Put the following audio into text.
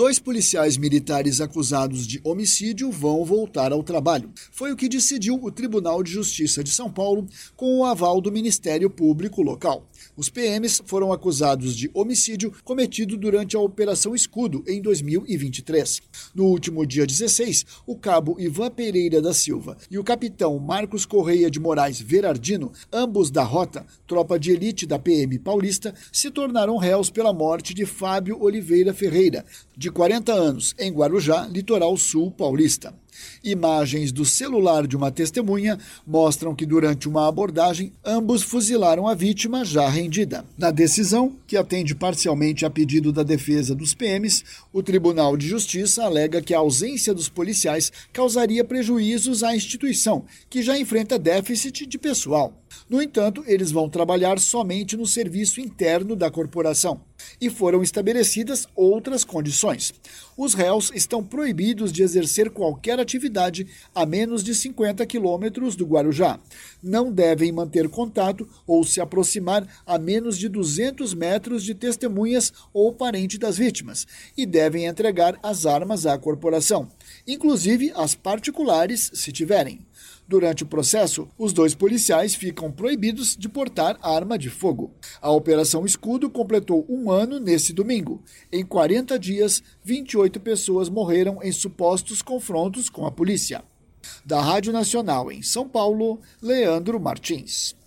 2 policiais militares acusados de homicídio vão voltar ao trabalho. Foi o que decidiu o Tribunal de Justiça de São Paulo com o aval do Ministério Público local. Os PMs foram acusados de homicídio cometido durante a Operação Escudo em 2023. No último dia 16, o cabo Ivan Pereira da Silva e o capitão Marcos Correia de Moraes Verardino, ambos da Rota, tropa de elite da PM paulista, se tornaram réus pela morte de Fábio Oliveira Ferreira, de 40 anos, em Guarujá, litoral sul paulista. Imagens do celular de uma testemunha mostram que durante uma abordagem, ambos fuzilaram a vítima já rendida. Na decisão, que atende parcialmente a pedido da defesa dos PMs, o Tribunal de Justiça alega que a ausência dos policiais causaria prejuízos à instituição, que já enfrenta déficit de pessoal. No entanto, eles vão trabalhar somente no serviço interno da corporação. E foram estabelecidas outras condições. Os réus estão proibidos de exercer qualquer atividade a menos de 50 quilômetros do Guarujá. Não devem manter contato ou se aproximar a menos de 200 metros de testemunhas ou parente das vítimas e devem entregar as armas à corporação, inclusive as particulares, se tiverem. Durante o processo, os 2 policiais ficam proibidos de portar arma de fogo. A Operação Escudo completou 1 ano nesse domingo. Em 40 dias, 28 pessoas morreram em supostos confrontos com a polícia. Da Rádio Nacional em São Paulo, Leandro Martins.